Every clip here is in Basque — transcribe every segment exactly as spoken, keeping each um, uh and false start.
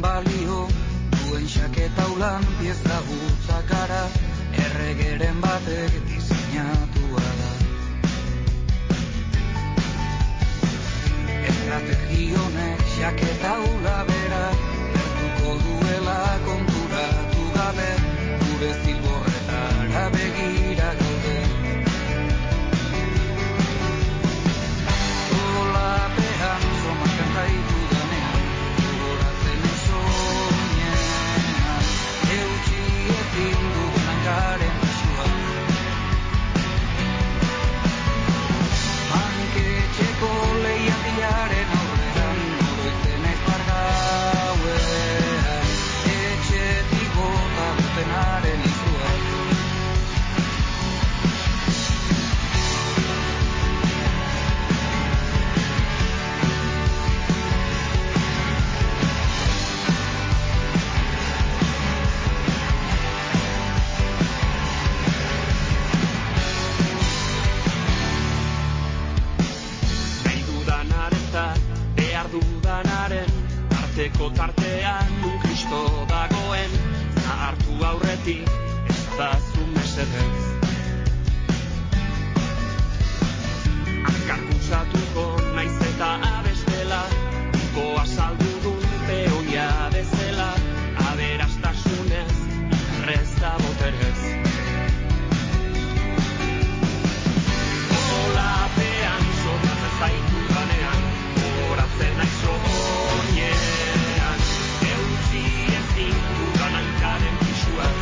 balio duen xaketa ulan pieza gutzakara erregeren batek diseinatua da. Estrategi honek xaketa ula bera gertuko duela konturatu gabe gure zilborretara begira gaude. Solapean somatzen zaitu danean gogoratzen soinean eutxi ezin dugun hankaren pisua. Banketxeko lehiatiaren aurrean oroitzen naiz bargauean etxetik bota dutenaren izua. Dudanaren arteko tartean nun Kristo dagoen zahartu aurretik ez dazu mesedez. Azkarkutsatuko naiz eta abestela go azaldu dun peoia bezala aberastasunez errez da boterez. Olapean somatzen zaitu ganean gogoratzen naiz soinean eutxi ezin dudan hankaren pisuaz.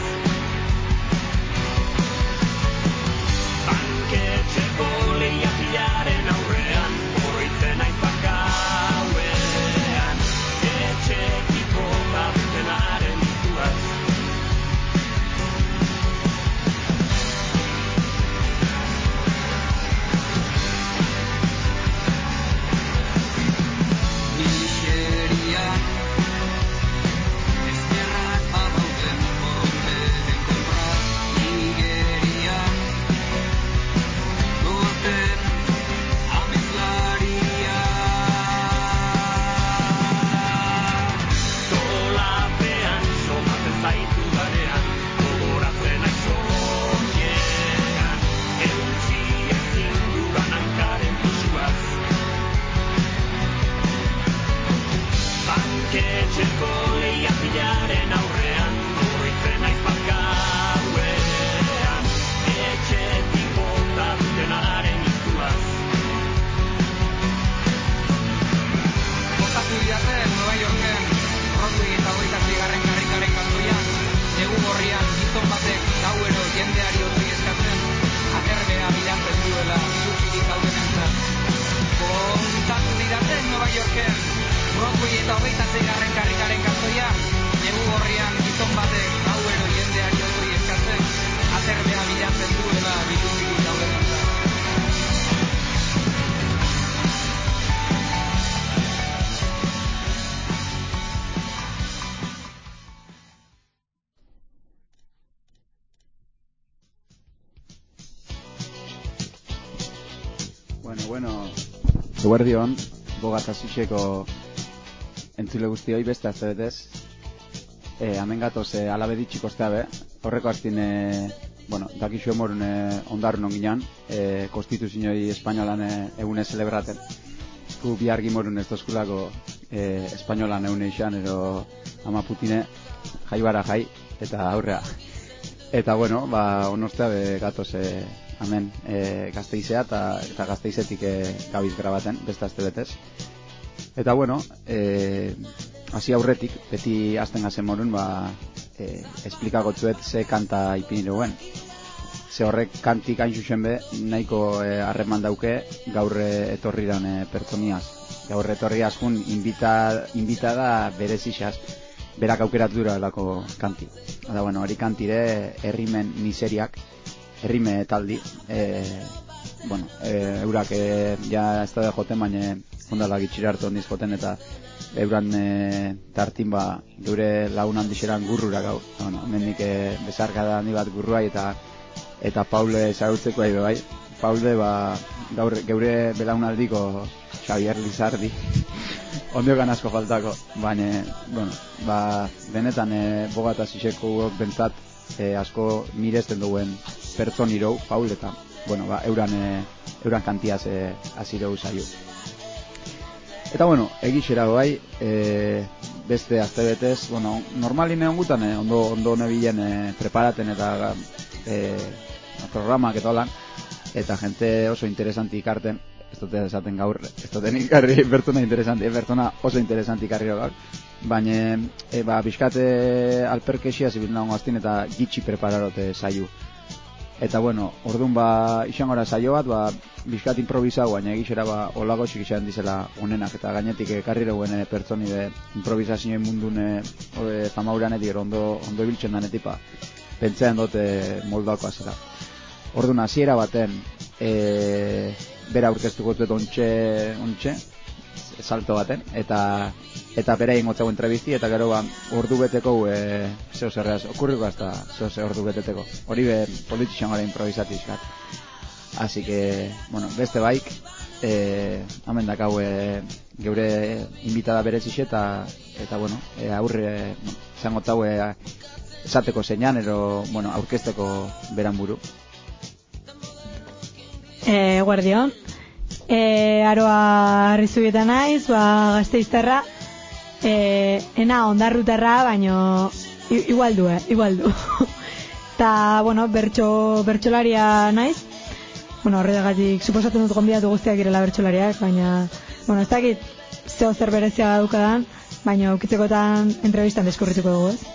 Banketxeko lehiatiaren aurrean oroitzen naiz bargauean etxetik bota dutenaren iztuaz. Eguerdion, bogatazixeko entzule guztioi beste aztebetez. E, hemen gatoz e, alabe ditxik osteabe, horreko hartin, e, bueno, dakixu emorun e, ondarrun onginan, e, konstituzioi espainolan e, egune celebraten. Ku bihargi morun ez dozkulako e, espainolan egune izan, ero ama Putine jaibara jai, eta aurrea. Eta bueno, ba, onosteabe gatoz e, hemen e, Gasteizea eta, eta Gasteizetik e, gabiz grabaten, beste azte betez. Eta bueno, e, hasi aurretik, beti azten gazen morun, ba, e, esplikagotzuet ze kanta ipini duen. Ze horrek kantik hain zuzen be, nahiko harreman e, dauke gaur etorriran e, pertsoniaz. Gaur etorriaz jun, invita, invita da berezixaz, berak aukeratu dura lako kanti. Eta bueno, hori kantire herrimen miseriak, herrime taldi, e, bueno, e, eurak e, ja ez da joten, baina ondala gitxira hartu ondiz joten, eta euran e, tartin ba, geure lagun handixeran gurrura gau. Bueno, mendik e, bezarka da handi bat gurruai, eta eta Paule ezagutzeko aibe bai. Paule, ba, gaur, geure belaunaldiko Xavier Lizardi, ondiogan asko faltako, baina, bueno, ba, benetan e, Bogata Siseko bentzat e, asko miresten duen pertsoniro, Paul, eta, bueno, ba, euran, e, euran kantiaz e, azireu zaio. Eta, bueno, egixera bai, e, beste aztebetez, bueno, normaline ongutan, e, ondo, ondo nebilen e, preparaten eta e, programak eta holan, eta jente oso interesanti ikarten, ez dute esaten gaur, ez duten ikarri pertsona interesanti, pertsona oso interesanti ikarri gaur, baina e, ba, bizkate alperkesia zibil nago aztin eta gitxi prepararote saio. Eta bueno, orduan ba, izangora saio bat, ba, bizkat improvisau, baina egixera ba, olago txik izan dizela onenak, eta gainetik ekarri dauen e, pertsoni de improvisazioen mundun e, famauranetik ondo, ondo ibiltzen danetik, ba, pentsean dute moldako azera. Orduan, hasiera baten, e, bera aurkeztuko dut ontxe, ontxe, salto baten, eta eta bera ingotzau entrevisti, eta gero ba, ordu beteko e, zeo zerraz, okurriko hasta zeo ze ordu beteteko. Hori be, politixan gara improvisatizkat. Así que, bueno, beste baik, e, hamen dakau e, geure invitada berezixe, eta, eta bueno, e, aurre, no, zango tau e, esateko zeinan, ero, bueno, aurkezteko beran buru. E, guardion, e, aroa Arrizubieta naiz, ba, Gasteiztarra, e, ena ondarrutarra, baino igual du, eh, igual du. Ta, bueno, bertso, bertsolaria naiz, bueno, horregatik, suposatzen dut gonbidatu guztiak irela bertsolariak, baina, bueno, ez dakit zeo zer berezia daukadan, baina ukitzekotan entrevistan deskurrituko dugu, ez?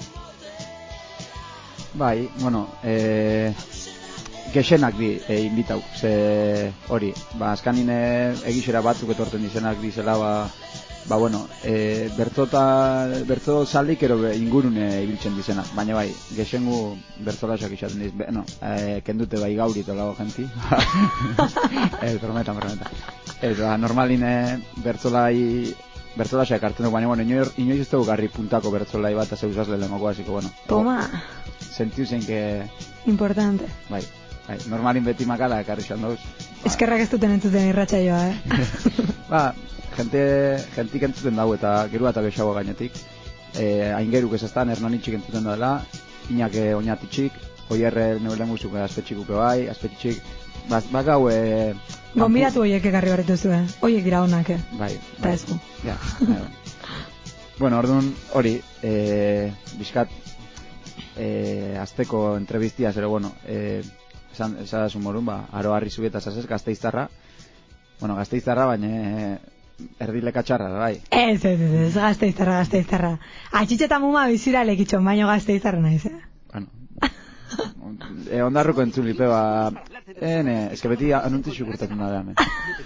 Bai, bueno, eh... gexenak di e, inbitau, ze hori, ba, azkanin egixera batzuk etorten dizenak dizela, ba, ba bueno, e, bertzota, bertzo zaldik ero ingurune ibiltzen dizenak, baina bai, gexengu bertzolasak izaten diz, be, no, e, kendute bai gauri tolago genti, ez, prometa, prometa, ez, ba, normaline bertzolai, bertzolasak hartzen dugu, baina, bueno, inoiz, inoiz ez dugu garri puntako bertzolai bat, zeuzaz lehenengoko, hasiko, bueno. Toma! Sentiu zen que... Importante. Bai. Bai, normalin beti makala ekarri xan dauz. Eskerrak ez duten entzuten irratsaioa, eh? Ba, jente, jentik entzuten dau eta gerua eta bexago gainetik. E, aingeruk ez eztan, Hernanitxik entzuten dela, Iñake oinatitxik, Oierre neulen guztuko aspetxikuke bai, aspetxik, bakau... E, Gonbidatu hoiek ekarri barritu zuen, hoiek dira honak, eh? Bai, bai. Ta esku. Ja, bai. Bueno, orduan, hori, e, bizkat, e, azteko entrevistia, zero, bueno, e, esan esan morun, ba, Aroa Arrizubieta zazez, Gasteiztarra. Bueno, Gasteiztarra, baina e, erdileka txarra, bai. Ez, ez, ez, ez, Gasteiztarra, Gasteiztarra. Atxitxeta muma bizira lekitxon, baino Gasteiztarra naiz, eh? Bueno. E, ondarruko entzulipe, ba... Ene, eske beti anuntzi xukurtatzen da behame.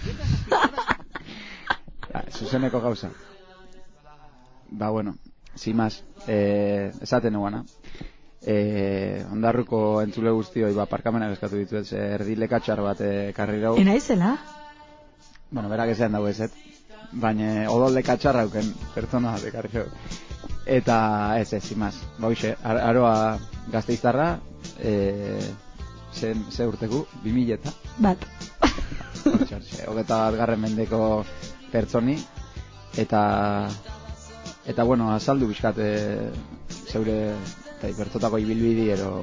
Ba, zuzeneko gauza. Ba, bueno, sin más. E, esaten eguana. Eh, ondarruko entzule guztioi ba parkamenak eskatu dituet, erdileka txar bat ekarri dau. Ena izela? Bueno, berak esan dago ezet, baina odoldeka txarra auken pertsona bat ekarri dau. Eta ez ez, imaz, ba hoxe, ar Aroa Gasteiztarra, eh, ze, ze urteku, bi mileta. Bat. Hogeta bat garren mendeko pertsoni, eta, eta bueno, azaldu bizkat, e, zeure... Eta bertotako ibilbidi ero...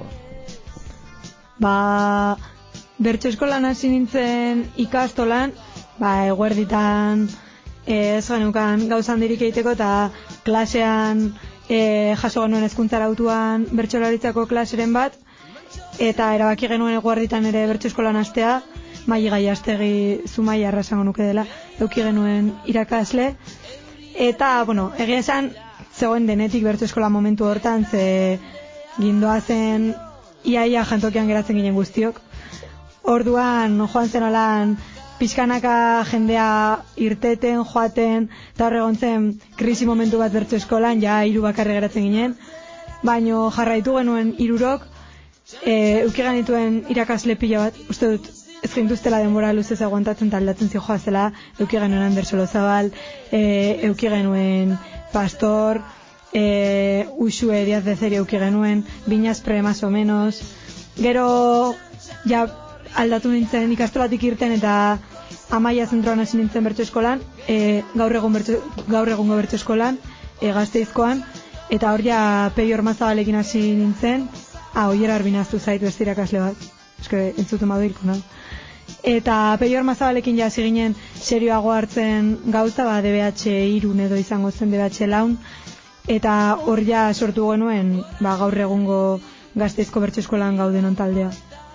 Ba... Bertso eskolan hasi nintzen ikastolan, ba, eguerditan ez genukan gauzan dirik egiteko, eta klasean e, jaso genuen hezkuntzara autuan bertsolaritzako klaseren bat, eta erabaki genuen eguerditan ere bertso eskolan hastea, Maili Gaiastegi Zumaia arrasango nuke dela, eduki genuen irakasle, eta, bueno, egia esan, zegoen denetik bertso eskola momentu hortan, ze gindoa zen iaia jantokian geratzen ginen guztiok. Orduan joan zen olan pixkanaka jendea irteten, joaten, eta horregon zen krisi momentu bat bertso eskolan, ja hiru bakarri geratzen ginen, baino jarraitu genuen hirurok, e, euki genituen irakasle pila bat, uste dut ez gintuztela denbora luzez aguantatzen taldatzen zijoa zela, euki genuen Ander Solozabal, e, euki genuen Pastor, e, Uxue Diaz de Zeri euki genuen, Binazpre más o menos, gero ja aldatu nintzen ikastolatik irten eta Amaia zentroan hasi nintzen bertso eskolan, e, gaur egun bertso, gaur egungo bertso eskolan, e, Gasteizkoan, eta hor ja Peio Ormazabalekin hasi nintzen, ah, oiera arbinaztu zait beste irakasle bat, eske entzuten badu hilko, no? Eta Peio Ormazabalekin ja hasi ginen serioago hartzen gauza, ba, D B H irun edo izango zen D B H laun, eta hor ja sortu genuen, ba, gaur egungo Gasteizko bertso eskolan gauden taldea.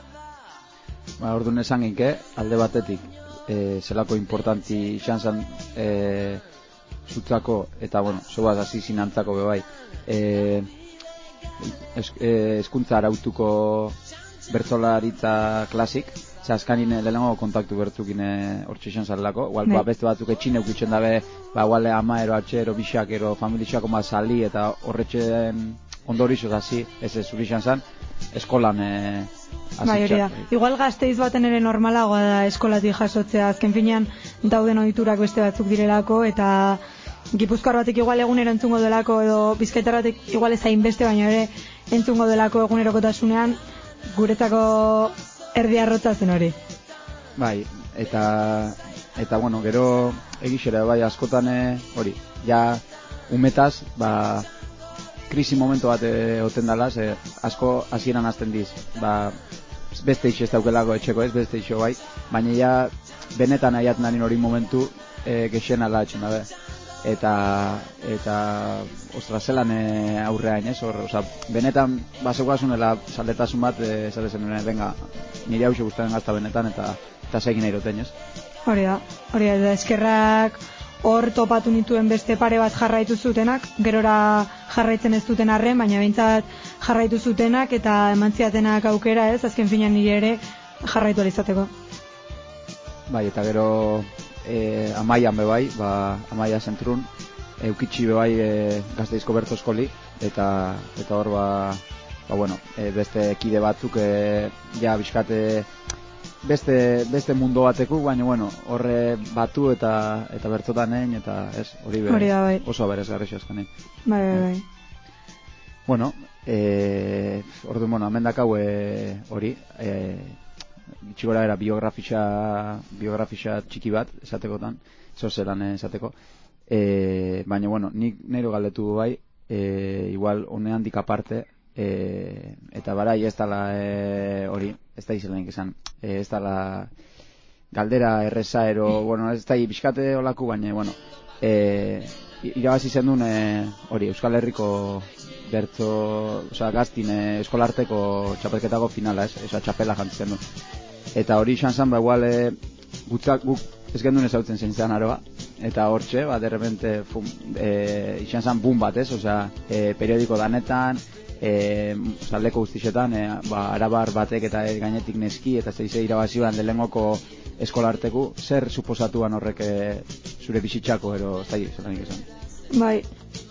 Ba, orduan esan ginke, alde batetik, e, zelako importanti izan zen e, zutzako, eta, bueno, zoaz hasi zinantzako bebai, e, es, e, eskuntza arautuko bertzolaritza klasik, ze azkanin lehenengo kontaktu bertzukin hortxe izan zarelako, igual, ba, beste batzuk etxin eukitzen dabe, ba, igual ama ero, atxero, bixak ero, familitxako ma sali, eta horretxen ondorizoz hasi, ez ez zuri izan zen, eskolan e, bai, hori da. Igual Gasteiz baten ere normalagoa da eskolatik jasotzea, azken finean dauden ohiturak beste batzuk direlako, eta Gipuzkoar batek igual egunero entzungo delako, edo Bizkaitar batek igual ez hainbeste, baina ere entzungo delako egunerokotasunean, guretzako erdi arrotza zen hori. Bai, eta, eta bueno, gero egixera, bai, askotan hori, ja umetaz, ba, krisi momentu bat oten dala, ze asko hasieran hasten diz, ba, beste ixo ez daukelako etxeko ez, beste ixo bai, baina ja benetan aiat nanin hori momentu e, gexen ala etxen dabe. Eta, eta, ostra, zelan e, aurrean, ez, hor, oza, benetan, basekoasunela saldetasun bat, e, zare zen, venga, nire hause guztaren gazta benetan, eta, eta segin eiroten, ez? Hori da, hori da, eskerrak hor topatu nituen beste pare bat jarraitu zutenak, gerora jarraitzen ez duten arren, baina behintzat jarraitu zutenak eta eman ziatenak aukera, ez, azken finean nire ere jarraitu alizateko. Bai, eta gero e, Amaian bebai, ba, Amaia zentrun, eukitxi bebai e, Gasteizko bertso eskoli, eta, eta hor ba, ba bueno, e, beste kide batzuk e, ja bizkate beste, beste mundu bateku, baina bueno, horre batu eta eta bertzotan egin, eta ez, hori be, bai. oso beresgarri azkenean. Bai, bai, bai. Bueno, eh, ordu, bueno, amendak hau e, hori, e, txigora era biografisa, biografisa txiki bat, esatekotan, zozelan esateko, e, baina bueno, nik nero galdetu bai, e, igual honean dik aparte, e, eta barai ez dala e, hori, ez da izelenik esan, e, ez dala galdera erreza ero, bueno, ez da bizkate olaku, baina, bueno, e, irabazi zen duen hori, Euskal Herriko bertzo, oza, gaztin e, eskolarteko txapelketako finala, ez, oza, txapela jantzen du. Eta hori izan zen, ba, igual, e, gutzak, guk ez gendun ezautzen zein zen aroa, eta hortxe, ba, derrepente, e, izan zen boom bat, ez, oza, e, periodiko danetan, e, oza, leko guztixetan, e, ba, arabar batek eta e, gainetik neski, eta zeize irabazioan lehengoko eskolarteku, zer suposatuan horrek e, zure bizitzako, ero, ez da, zelanik esan. Bai,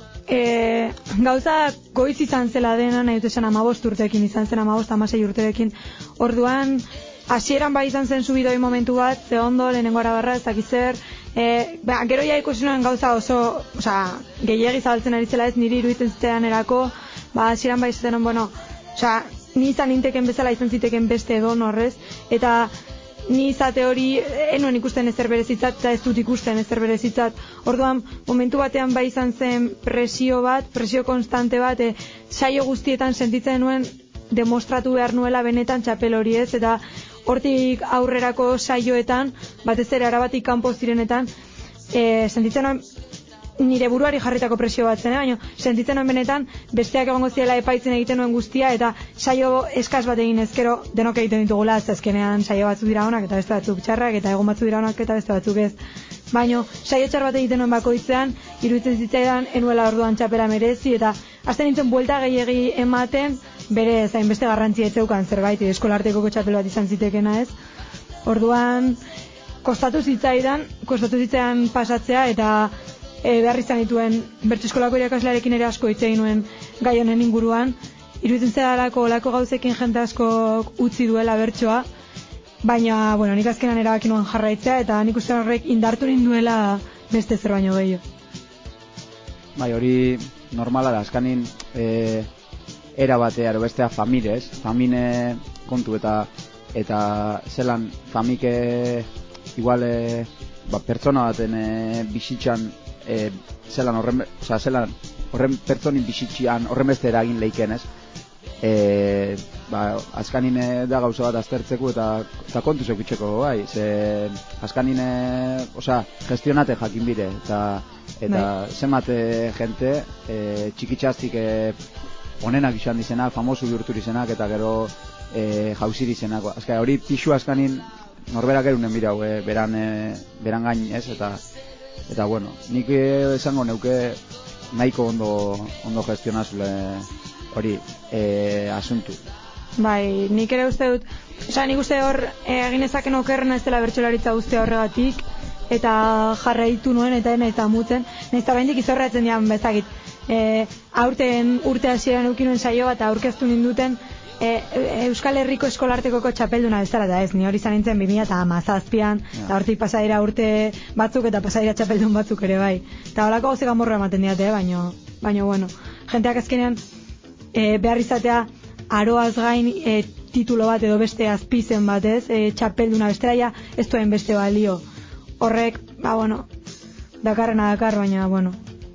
e, gauza goiz izan zela dena, nahi dut esan amabost urteekin izan zen, amabost amasei urteekin, orduan, hasieran bai izan zen subidoi momentu bat, ze ondo, lehenengo arabarra, ez dakizer, e, ba, gero ja ikusi nuen gauza oso, oza, gehiagi zabaltzen ari zela ez, niri iruditzen zitean erako, ba, hasieran bai izaten, bueno, oza, ni izan inteken bezala izan ziteken beste edo horrez, eta ni izate hori enuen ikusten ezer berezitzat, eta ez dut ikusten ezer berezitzat. Orduan, momentu batean bai izan zen presio bat, presio konstante bat, e, saio guztietan sentitzen nuen demostratu behar nuela benetan txapel hori ez, eta hortik aurrerako saioetan, batez ere arabatik kanpo zirenetan, e, sentitzen nuen nire buruari jarritako presio bat zen, eh? Baina sentitzen nuen benetan besteak egongo ziela epaitzen egiten nuen guztia, eta saio eskaz bat egin ezkero denok egiten ditugula, ez azkenean saio batzuk dira onak eta beste batzuk txarrak, eta egon batzuk dira onak eta beste batzuk ez. Baina saio txar bat egiten nuen bakoitzean, iruditzen zitzaidan enuela orduan txapela merezi, eta azten nintzen buelta gehiegi ematen, bere zain beste garrantzi etzeukan zerbait, eskolarteko txapel bat izan zitekena ez. Orduan, kostatu zitzaidan, kostatu zitzaidan pasatzea, eta e, behar izan dituen bertso eskolako irakaslearekin ere asko hitz egin nuen gai honen inguruan. Iruditzen zedalako olako gauzekin jente asko utzi duela bertsoa, baina, bueno, nik azkenan erabaki nuen jarraitzea, eta nik uste horrek indartu ninduela beste zer baino gehiago. Bai, hori normala da, azkanin e, era batea, ero bestea famile, ez? Famine kontu eta eta zelan famike igual e, ba, pertsona baten e, bizitzan e, zelan horren, oza, zelan horren pertsonin bizitzian horren beste eragin leiken, ez? E, ba, azkanin da gauza bat aztertzeko eta, eta kontu zeukitzeko, bai, ze azkanin, oza, gestionate jakin bire, eta, eta zenbat jente e, txikitxastik e, onenak izan dizenak, famosu bihurtur izenak, eta gero e, jauziri izenak. Azka, hori pixu azkanin norberak erunen birau, e, beran, e, beran gain, ez, eta, eta bueno, nik esango neuke nahiko ondo, ondo gestionazule hori e, asuntu. Bai, nik ere uste dut, oza, nik uste hor egin ezaken okerrena ez dela bertsolaritza guztia horregatik, eta jarraitu nuen eta eta mutzen, nahiz eta behindik izorratzen dian bezakit. E, aurten urte hasieran eukinuen saio bat aurkeztu ninduten e, Euskal Herriko eskolartekoko txapelduna bezala da ez, ni hori izan nintzen bi mila hamazazpian, eta hortik pasadira urte batzuk eta pasadira txapeldun batzuk ere bai. Eta holako gauzik amorra ematen diate, baino, baino bueno, jenteak azkenean e, behar izatea aroaz gain e, titulo bat edo beste azpizen bat ez, e, txapelduna bestera ja ez duen beste balio. Horrek, ba bueno, dakarrena dakar, baina bueno.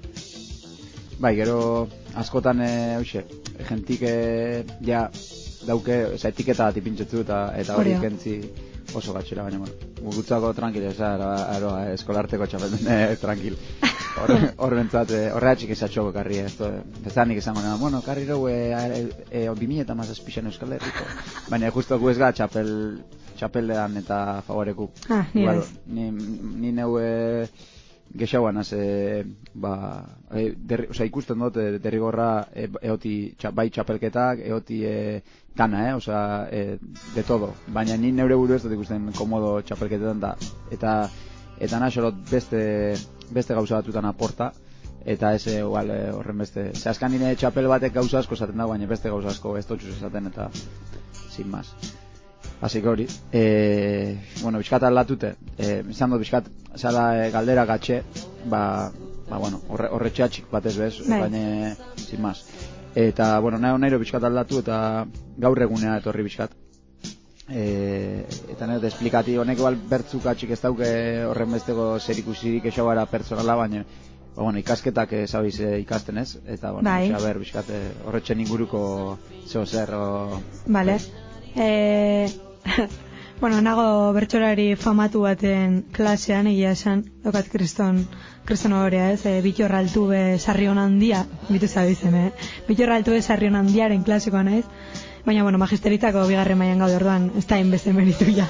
Bai, gero askotan e, hoxe, jentik e, ja dauke, oza, etiketa bat ipintzetzu eta, eta hori kentzi oso gatxera, baina bueno, gutzako tranquil, eza, aroa, eskolarteko txapeldun, e, tranquil. Hor bentzat, horreatxik izatxoko karri, ez du, bezanik izango nena, bueno, karri rau, bi mila eta mazazpixan Euskal Herriko, baina justo gu ez ga txapel, txapeldean eta favoreku. Ah, ni igual, ni, ni neu e, gexauan, az, e, ba, e, derri, oza, ikusten dut, e, derrigorra e, eoti, txa, bai txapelketak, eoti e, gana, eh, oza, e, de todo, baina ni neure buru ez dut ikusten komodo txapelketetan da, eta eta naxolot beste beste gauza batutan aporta, eta ez igual horren beste, ze askan nire txapel batek gauza asko esaten da, baina beste gauza asko ez totxuz esaten, eta sin más. Así que hori, e, bueno, bizkat aldatute, e, izan dut bizkat, zala e, galdera gatxe, ba, ba bueno, horre, horre txatxik batez bez, baina sin más. Eta, bueno, nahi nahi bizkat aldatu, eta gaur egunea etorri bizkat. E, eta nire esplikati honek igual bertzuk atxik ez dauke horren besteko zer ikusirik eixo gara personala, baina ba, bueno, ikasketak zabiz e, ikasten ez, eta bueno, bai. Xa ber, bizkat horretxen inguruko zeo zer o... Vale. E, bueno, nago bertsolari famatu baten klasean, egia esan, dokat kriston kriston horea ez, e, Bitor Altube Sarrion handia, bitu zabizen, eh? Bitor Altube Sarrion handiaren klasikoa naiz. Baina, bueno, magisteritzako bigarren mailan gaude orduan, ez da inbeste meritu ja.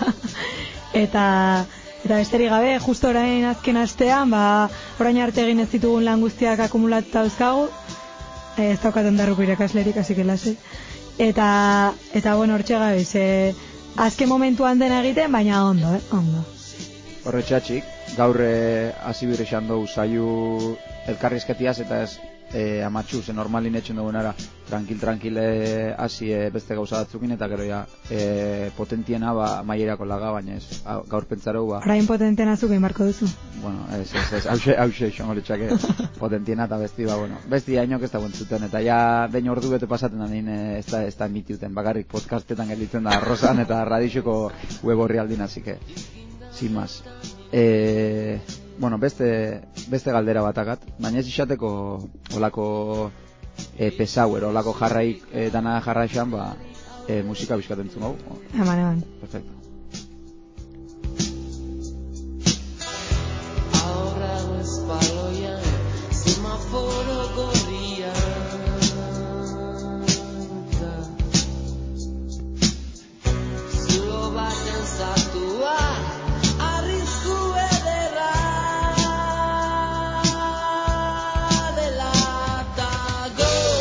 eta, eta besterik gabe, justo orain azken astean, ba, orain arte egin ez ditugun lan guztiak akumulatuta dauzkagu, e, ez daukaten darruko irakaslerik, hasi kelase. Eta, eta, bueno, hortxe gabe, ze, azken momentuan dena egiten, baina ondo, eh, ondo. Horre txatxik, gaur hasi bire esan dugu zaiu elkarrizketiaz, eta ez e, amatxu, ze normalin etxen dugunara, tranquil-tranquil hasi e, beste gauza batzukin, eta gero ja, e, potentiena ba, maierako laga, baina ez, a, gaur pentsarau ba... Orain potentiena zuke marko duzu? Bueno, ez, ez, ez, hause, hause, xongo letxake, potentiena eta besti, ba, bueno, besti hainok ez da guentzuten, eta ja, behin ordu bete pasaten da nien, ez da, ez da emitiuten, bakarrik podcastetan gelditzen da, Rosan eta Radixoko web horri aldin, azike, sin más. E, bueno, beste, beste galdera batakat, baina ez izateko olako e, pesauer, olako jarraik e, dana jarraixan, ba, e, musika bizkaten zungo. Eman, eman. Perfecto.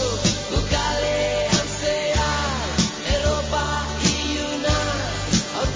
Erropa iluna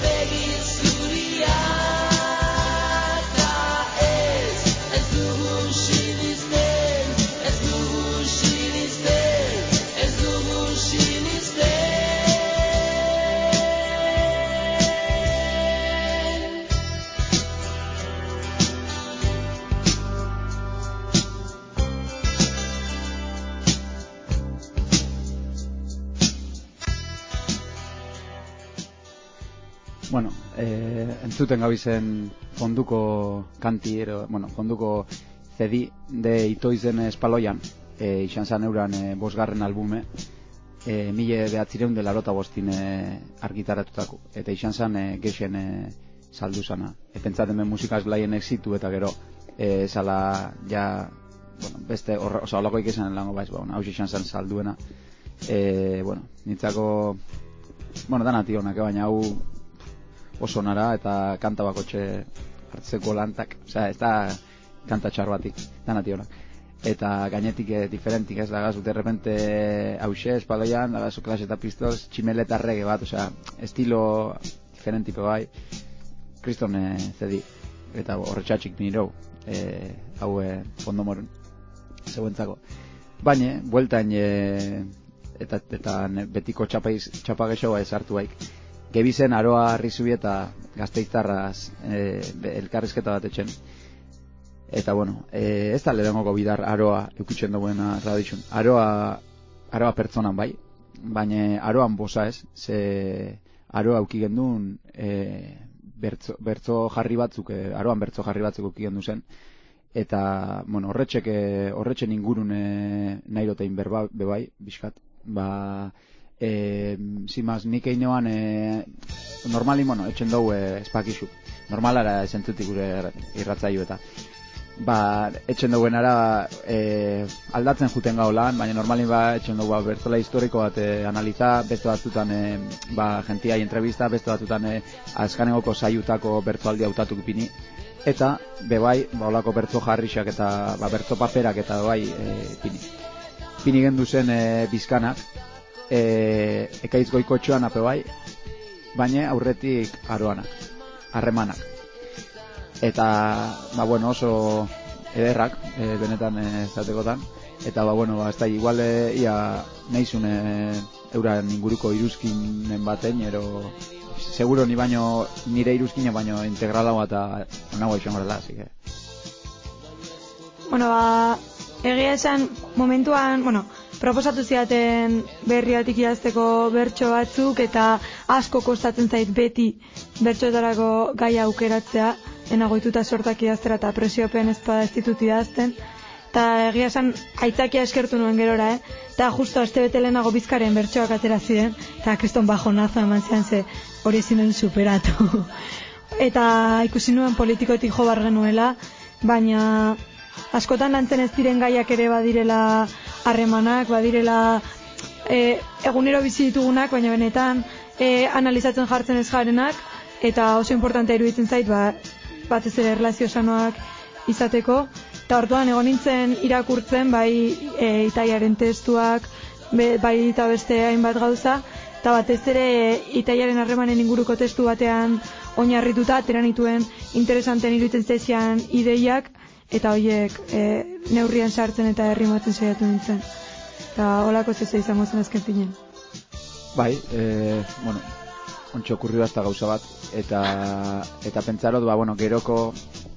bueno, e, entzuten gabizen fonduko kanti, ero, bueno, fonduko zedi de itoizen espaloian, e, izan zan euran e, bosgarren albume, e, mile behatzireun de larota bostin e, argitaratutako, eta izan zan e, gexen e, saldu zana. E, pentsaten ben musikaz blaien exitu eta gero, e, zala, ja, bueno, beste, horra, oza, holako ikesan lango baiz, ba, hau izan zan salduena, e, bueno, nintzako, bueno, danati honak, baina hau oso nara eta kanta bakotxe hartzeko lantak, osea, ez da kanta txar batik, danati honak. Eta gainetik eh, diferentik ez dagazu, de repente hause, espaloian, dagazu Clash eta Pistols, tximeleta reggae bat, osea, estilo diferentipe bai, kriston eh, zedi, eta horretxatxik nirou, eh, hau eh, fondo morun, zeuentzako. Baina, bueltain, eh, eta, eta betiko txapagexoa ez hartu baik. Gebizen aroa arrizubi eta gazteiztarraz e, elkarrizketa bat etxen. Eta bueno, e, ez da lehenengoko bidar aroa eukitzen duguena radizun. Aroa, aroa pertsonan bai, baina aroan bosa ez, ze aroa euki gendun e, bertzo, bertzo jarri batzuk, e, aroan bertzo jarri batzuk euki gendu zen. Eta, bueno, horretxek, horretxen ingurun e, nahi dotein berba bebai, bizkat. Ba, e, zimaz, nik eineoan e, normali, bueno, etxen dugu e, espakixu. Normalara esentzutik gure irratzaio eta. Ba, etxen duguenara e, aldatzen juten gau lan, baina normalin ba, etxen dugu ba, bertola historiko bat e, analiza, beste batzutan e, ba, gentiai entrevista, beste batzutan e, azkanegoko saiutako bertsoaldi hautatuk pini. Eta, bebai, ba, olako bertso jarrixak eta ba, bertso paperak eta bai e, pini. Pini gendu zen e, bizkanak, e, ekaiz goiko txoan ape bai, baina aurretik aroanak, harremanak. Eta, ba, bueno, oso ederrak, e, benetan e, zatekotan, eta, ba, bueno, ba, ez da, igual e, ia nahizun e, euran inguruko iruzkinen baten, ero, seguro ni baino, nire iruzkine baino integralagoa eta nagoa izan gorela, así que... Bueno, ba, egia esan, momentuan, bueno, proposatu ziaten berri batik idazteko bertso batzuk eta asko kostatzen zait beti bertsoetarako gaia aukeratzea, enagoituta sortak idaztera eta presiopen ezpada ez ditut idazten. Eta egia esan aitzakia eskertu nuen gerora, eh? Eta justo aste bete lehenago Bizkaren bertsoak atera ziren, eta kriston bajonazo eman zian ze hori zinen superatu. Eta ikusi nuen politikoetik jo bar genuela, baina askotan lantzen ez diren gaiak ere badirela harremanak, badirela e, egunero bizi ditugunak, baina benetan e, analizatzen jartzen ez jarenak, eta oso importantea iruditzen zait, ba, batez ere erlazio sanoak izateko. Eta orduan egon nintzen irakurtzen, bai e, Itaiaren testuak, be, bai eta beste hainbat gauza, eta batez ere Itaiaren harremanen inguruko testu batean oinarrituta atera nituen interesanten iruditzen zezian ideiak, eta horiek e, neurrian sartzen eta herrimatzen saiatu nintzen. Eta holako zeze izango zen azken finen. Bai, e, bueno, ontsa okurri bazta gauza bat, eta, eta pentsarot, ba, bueno, geroko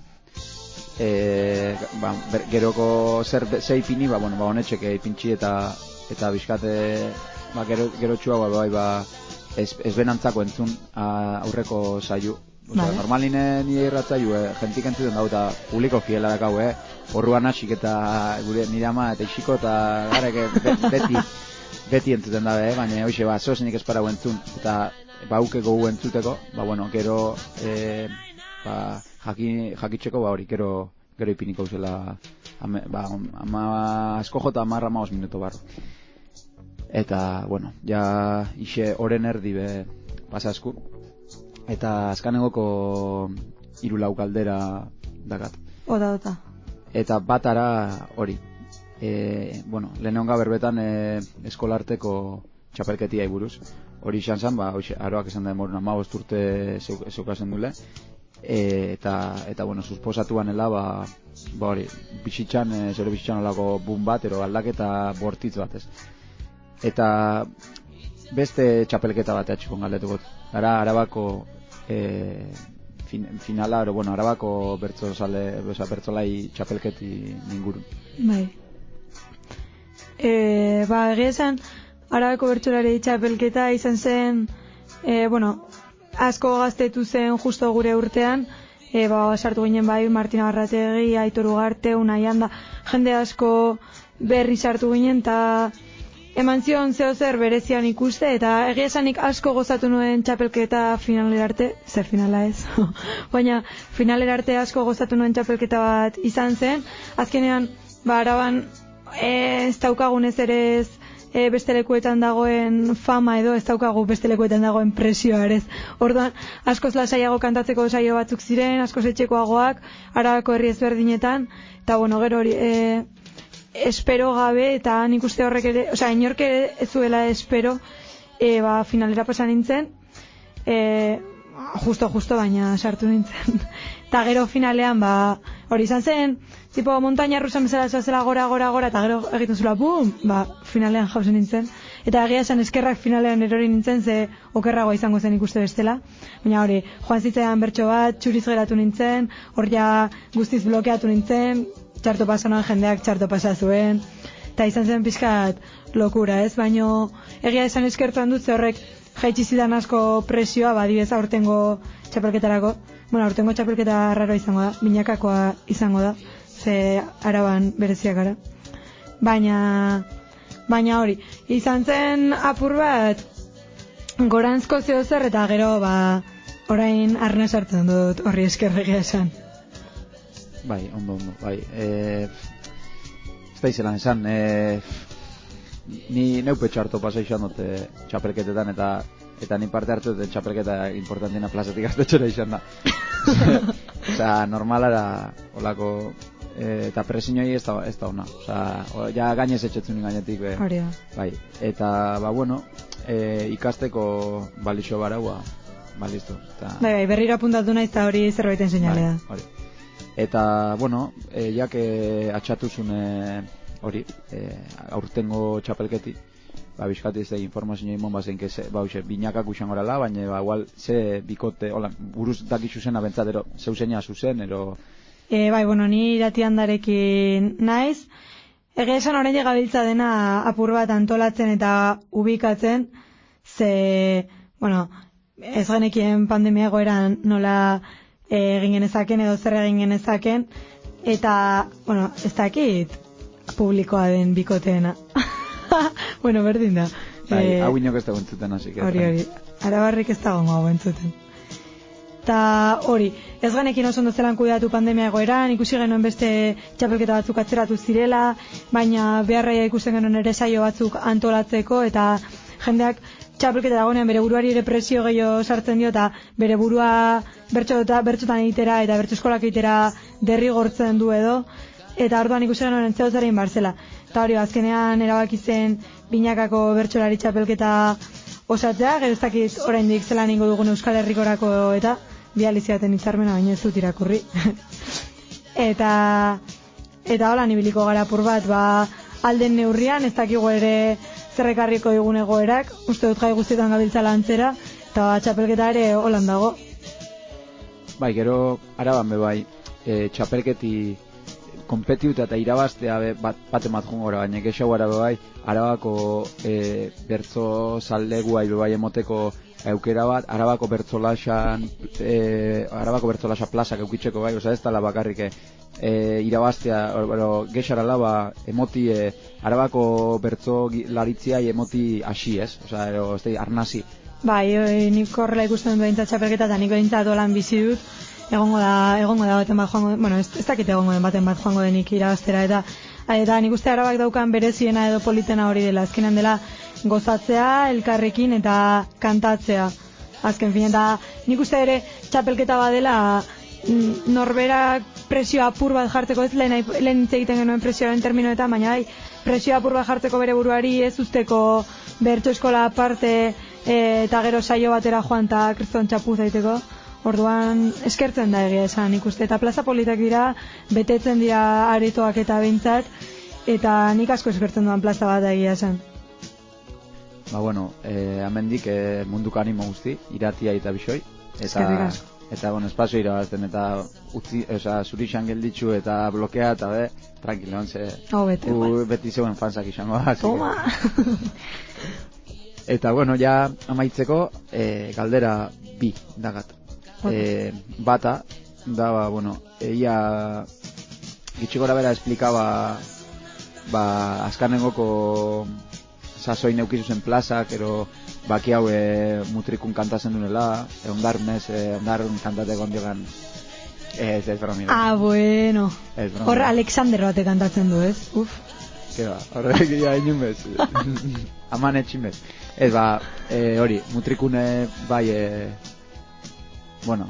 e, ba, ber, geroko zer zei pini, ba, bueno, ba, honetxek ipintxi eta eta bizkate, ba, gero, gero txua, ba, bai, ba, ez, ez benantzako entzun a, aurreko saio. Osa, vale. Normaline nire irratzaiu, eh, jentik entzuten dau eta publiko fiela dakau, eh? Horruan hasik eta gure nire ama eta isiko eta garek be, beti, beti entzuten dabe, eh? Baina hoxe, ba, zozenik esparagu entzun eta bauke gogu entzuteko, ba, bueno, gero eh, ba, jaki, jakitzeko, ba, hori, gero, gero ipiniko zela ame, ba, ama asko jota amarra maos minuto barro. Eta, bueno, ja ixe oren erdi be pasasku. Eta azkanegoko hiru lau galdera dakat. Oda, oda. Eta batara hori. E, bueno, lehenonga berbetan e, eskolarteko txapelketia buruz. Hori izan zen, ba, hoxe, aroak esan da demorun amabost urte zeukazen dule. E, eta, eta, bueno, susposatuan ela, ba, ba hori, bizitzan, e, zure bizitzan olako bun bat, ero aldaketa bortitz bat, ez. Eta beste txapelketa bat atxikon galdetuko. Gara, Arabako e, fin, finala, ero, bueno, Arabako bertzozale, oza, bertzolai txapelketi ningurun. Bai. E, ba, egia esan, Arabako bertsolari txapelketa izan zen, e, bueno, asko gaztetu zen justo gure urtean, e, ba, sartu ginen bai Martina Barrategi, Aitor Ugarte, Unai Anda, jende asko berri sartu ginen, eta eman zion zeo zer berezian ikuste, eta egia esanik asko gozatu nuen txapelketa finalera arte, zer finala ez, baina finalera arte asko gozatu nuen txapelketa bat izan zen, azkenean, ba, Araban e, ez daukagunez ere ez, e, beste lekuetan dagoen fama edo ez daukagu beste lekuetan dagoen presioa ere ez. Orduan, askoz lasaiago kantatzeko saio batzuk ziren, askoz etxekoagoak, Arabako herri ezberdinetan, eta bueno, gero hori, e, espero gabe, eta nik uste horrek ere, osea, inork ere ez zuela espero, e, ba, finalera pasan nintzen, e, justo, justo, baina sartu nintzen. Eta gero finalean, ba, hori izan zen, tipo montaña rusan bezala zela gora, gora, gora, eta gero egiten zula, bum, ba, finalean jauzen nintzen. Eta egia esan eskerrak finalean erori nintzen, ze okerragoa izango zen ikuste bestela. Baina hori, joan zitzaidan bertso bat, txuriz geratu nintzen, hor ja guztiz blokeatu nintzen, txarto pasanoan jendeak txarto pasa zuen, eta izan zen pixkat lokura, ez? Baino egia esan eskertuan dut, ze horrek jaitsi zidan asko presioa, badibez aurtengo txapelketarako. Bueno, aurtengo txapelketa raro izango da, binakakoa izango da, ze Araban bereziak gara. Baina, baina hori, izan zen apur bat goranzko zeo zer, eta gero, ba, orain arna sartzen dut horri eskerregia esan. Bai, ondo, ondo, bai. E, ez da izelan esan, e, ni neupetxo hartu pasa izan dute txapelketetan, eta eta ni parte hartu dute txapelketa importantina plazatik gaztetxora izan da. Osea, normalara olako, e, eta presiñoi ez da, ez da ona. Osea, ja gainez etxetzun gainetik, be. Hori da. Bai, eta, ba, bueno, e, ikasteko balixo baraua, ba, listo. Eta, bai, bai, berriro apuntatu naiz, eta hori zerbaiten seinale da. Bai, hori. Eta, bueno, e, jak e, atxatuzun e, hori, e, aurtengo txapelketi, ba, bizkati ez da informazioa imon bazen, que ze, ba, uxe, binakak usan gorala, baina, ba, igual, ze bikote, hola, buruz dakizu zen abentzatero, zeu zeina zuzen, ero... E, bai, bueno, ni iratiandarekin naiz, egia esan orain gabiltza dena apur bat antolatzen eta ubikatzen, ze, bueno, ez genekien pandemia egoeran nola egin genezaken edo zer egin genezaken, eta, bueno, ez dakit publikoa den bikoteena. Bueno, berdin da. Bai, e, hau inok ez dago entzuten, hasi. Hori, hori, Arabarrik ez dago hau entzuten. Eta hori, ez genekin oso ondo zelan kudeatu pandemia egoeran, ikusi genuen beste txapelketa batzuk atzeratu zirela, baina beharraia ikusten genuen ere saio batzuk antolatzeko, eta jendeak txapelketa dagoenean bere buruari ere presio gehiago sartzen dio, eta bere burua bertxota, bertxotan egitera eta bertxo eskolak egitera derrigortzen du edo, eta orduan ikusi genuen entzeo zerein barzela. Eta hori, azkenean erabaki zen binakako bertsolari txapelketa osatzea, gero ez dakit oraindik zelan ingo dugun Euskal Herrikorako eta bializiaten hitzarmena, baina ez dut irakurri. eta eta hola nibiliko gara apur bat, ba, alden neurrian, ez dakigu ere zerrekarriko digun egoerak, uste dut gai guztietan gabiltzala antzera, eta ba, txapelketa ere holan dago. Bai, gero Araban be bai, e, txapelketi konpetiuta eta irabaztea be, bat, bat emat jungora, baina gexau gara be bai, Arabako e, bertzo zaldegua be bai emoteko eukera bat, Arabako bertzolaxan, e, Arabako bertzolaxa plazak eukitzeko bai, oza ez tala bakarrik e, irabaztea, pero gexara laba emoti e, Arabako bertzo laritziai emoti hasi ez, oza, ero, ez da, arnazi. Bai, oi, nik horrela ikusten dut behintzat txapelketa, eta nik behintzat dolan bizi dut, egongo da, egongo da baten bat joango, bueno, ez, ez dakit egongo den baten bat joango denik irabaztera, eta eta nik uste Arabak daukan bereziena edo politena hori dela, azkenean dela gozatzea, elkarrekin eta kantatzea, azken fin, eta nik uste ere txapelketa badela norberak presio apur bat jartzeko, ez lehen, lehen hitz egiten genuen presioaren terminoetan, baina bai, presio apur bat jartzeko bere buruari, ez usteko bertso eskola aparte e, eta gero saio batera joan eta kriston txapuz daiteko. Orduan eskertzen da egia esan ikuste, eta plaza politak dira, betetzen dira aretoak eta behintzat, eta nik asko eskertzen duan plaza bat egia esan. Ba bueno, eh, amendik eh, munduko animo guzti, iratia eta bixoi, eta, eta bueno, espazio irabazten, eta utzi, oza, zurixan gelditzu eta blokea, eta be, tranquilo, ze, oh, bete, u, beti zeuen fansak izango da. Toma! Eta, bueno, ja amaitzeko, e, galdera bi dagat. E, bata, da, ba, bueno, ella gitxi gora bera esplikaba ba, azkanengoko sasoin eukizuzen plazak, ero baki hau e, mutrikun kantazen dunela, e, ondarunez, e, ondarun kantateko ondiogan, ez, ez bromiro. Ah, bueno. Hor Alexander bate kantatzen du, ez? Uf. Ke ba, horrek ja inun bez. Aman etxin bez. Ez ba, e, hori, mutrikune bai, e, bueno,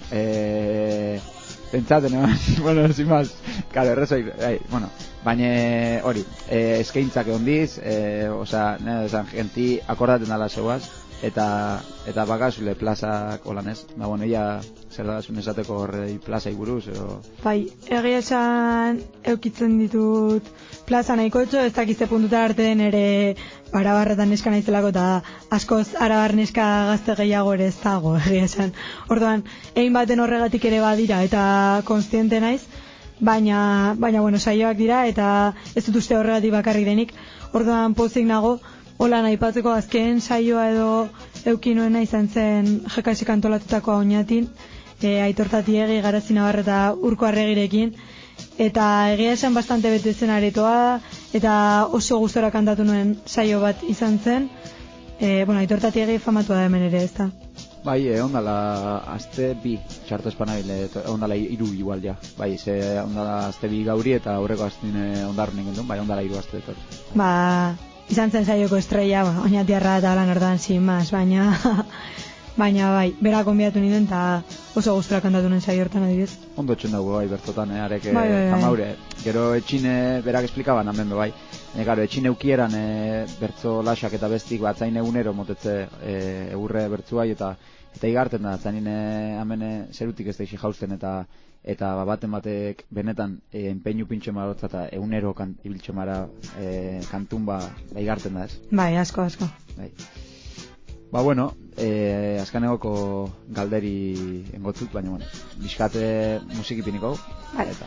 e, pentsaten, eh? Bueno, sin más, claro, errezoi, bai, bueno, baina hori, e, eskaintzak ondiz, e, oza, ne, esan, genti akordaten dala zeuaz, eta eta bakazule plazak holan ez. Ba, bueno, ia zer da zuen esateko horrei plazai buruz, edo... Bai, egia esan eukitzen ditut plaza nahiko etxo, ez dakizte puntuta arte den ere arabarretan neska naizelako, eta askoz arabar neska gazte gehiago ere ez dago, egia esan. Orduan, egin baten horregatik ere badira, eta konstiente naiz, baina, baina bueno, saioak dira, eta ez dut uste horregatik bakarrik denik. Orduan, pozik nago, hola aipatzeko azken saioa edo eukinoena izan zen jekasik antolatutakoa oinatin, e, Aitor Tatiegi, Garazi Navarra eta Urko Arregirekin, eta egia esan bastante betetzen aretoa, eta oso gustora kantatu nuen saio bat izan zen. E, bueno, Aitor Tatiegi famatua da hemen ere, ez da? Bai, eh, ondala azte bi txarto espanabil, eh, ondala iru igual ja. Bai, ze ondala azte bi gauri eta aurreko aztine ondarrunen gendun, bai, ondala iru azte etor. Ba, izan zen saioko estrella, ba, oinatiarra eta lan ordan sin más, baina baina bai, bera konbiatu ninen eta oso gustura kantatu nuen saio hortan adibidez. Ondo etxen dago bai, bertotan, eh, areke bai, bai, bai. Tamaure. Gero etxine berak esplikaban hemen be bai. E, garo, etxine eukieran e, bertzo lasak eta bestik batzain egunero motetze e, egurre bertzuai eta eta igarten da, zain hemen zerutik ez da isi jausten eta eta baten batek benetan e, enpeinu pintxo marotza eta egunero kan, ibiltxo mara e, kantun ba, ba igarten da ez. Bai, asko, asko. Bai. Ba, bueno, e, azkanegoko galderi engotzut, baina, bueno, bizkate musikipiniko. Bai. Eta...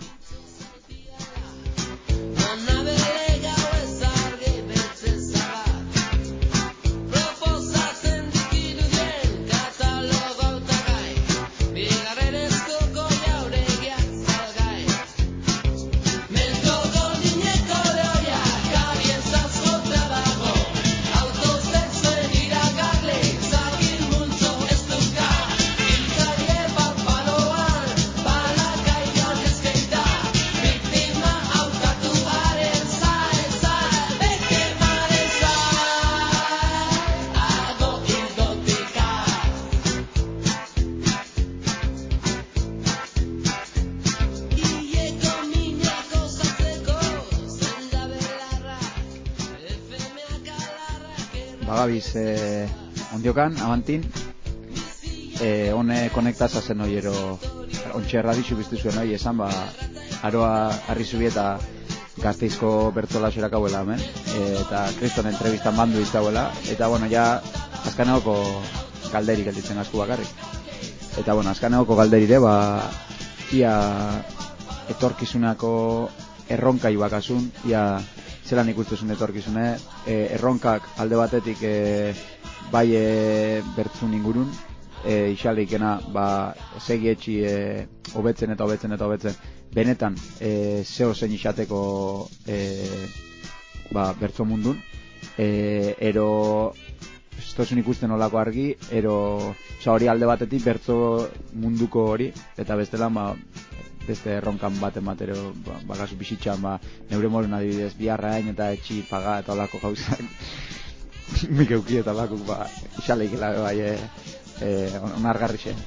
Bagabiz eh, ondiokan, amantin eh, one konektazza zen oiero ontxe erradixu biztu zuen oi, esan ba aroa harri zubi eta Gasteizko bertzolaxerak hauela hemen, e, eta kriston entrevistan bandu iztauela, eta bueno, ja azkanegoko galderik gelditzen asku bakarrik. Eta bueno, azkanegoko galderire, ba ia etorkizunako erronkai bakasun, ia zelan ikustezun etorkizune, e, erronkak alde batetik e, bai e, bertzun ingurun, e, isalikena ba, segi etxi e, hobetzen eta hobetzen eta hobetzen, benetan e, zeo zein isateko e, ba, bertzo mundun, e, ero ez tozun ikusten olako argi, ero oza, hori alde batetik bertzo munduko hori, eta bestelan ba, beste erronkan baten batero ba, bakazu bizitzan, ba, neure moren adibidez biharra hain eta etxi paga eta olako gauzak mikeuki eta olako ba, isaleikela bai e, e, onargarri zen.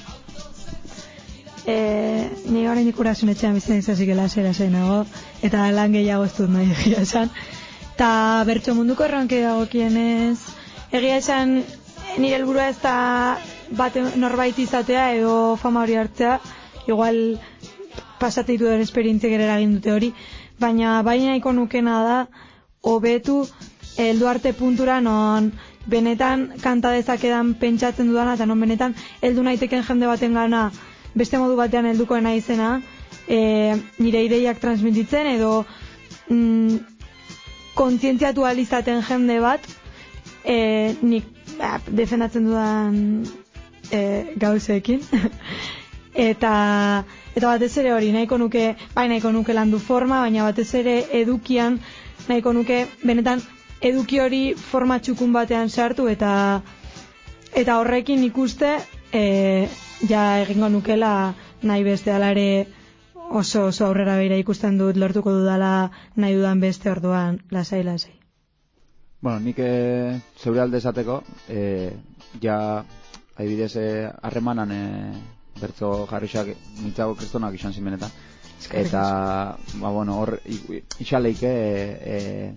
E, ni horrein ikurasun etxean bizten izazikela zera zeinago, eta lan gehiago ez dut nahi egia esan. Eta bertso munduko erronke dagokienez, egia esan nire helburua ez da bate norbait izatea edo fama hori hartzea, igual pasate ditu den esperientziak ere eragin dute hori, baina baina nahiko nukena da hobetu heldu arte puntura non benetan kanta dezakedan pentsatzen dudana eta non benetan heldu naiteken jende baten gana beste modu batean helduko naizena, e, nire ideiak transmititzen edo mm, kontzientziatu ahal izaten jende bat e, nik ba, defendatzen dudan e, gauzeekin. eta eta batez ere hori nahiko nuke, bai nahiko nuke landu forma, baina batez ere edukian nahiko nuke benetan eduki hori forma txukun batean sartu eta eta horrekin ikuste e, ja egingo nukela nahi beste alare oso oso aurrera beira ikusten dut lortuko dudala nahi dudan beste orduan lasai lasai. Bueno, nik e, zeure alde esateko e, ja adibidez harremanan e, bertso jarrixak nintzago kristonak izan zimeneta eta ba bueno hor isaleike e,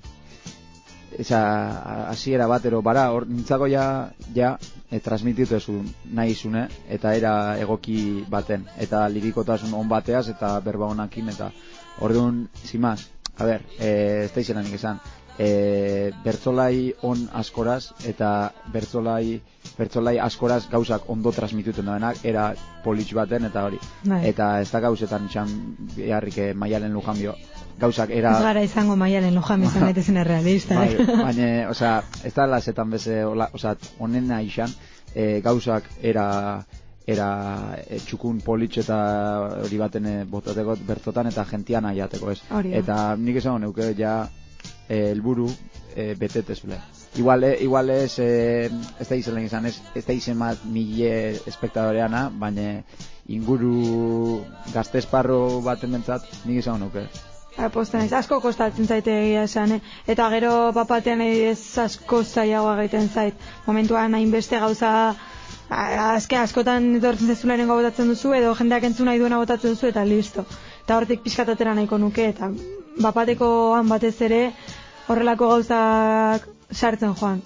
esa hasiera batero bara hor nintzago ja ja e, transmititu ezu nahi izune eta era egoki baten eta lirikotasun on bateaz eta berba honakin eta orduan zimaz a ber eh ez da izenanik esan e, bertzolai on askoraz eta bertzolai bertzolai askoraz gauzak ondo transmituten dabenak era politx baten eta hori bai. Eta ez da gauzetan izan beharrik Maialen Lujanbio gauzak era... Ez gara izango Maialen Lujanbio izan daitezen errealista. Bai, baina, osea, ez da lasetan beze, osea, onena izan e, gauzak era era e, txukun politx eta hori baten e, botateko bertotan eta gentian aiateko ez. Oria. Eta nik esango neuke ja helburu e, e, betetezule. Igual, igual ez, e, ez da izan izan, ez, ez da izan bat mille espektadoreana, baina inguru gazte esparro baten bentzat, nik izan nuke. Aposten naiz, asko kostatzen zaite egia esan, eh? Eta gero bapatean ez asko zailagoa egiten zait. Momentuan hainbeste gauza, azke askotan etortzen zezu lehenengo botatzen duzu, edo jendeak entzun nahi duena botatzen duzu, eta listo. Eta hortik pixkatatera nahiko nuke, eta bapatekoan batez ere horrelako gauzak sartzen joan.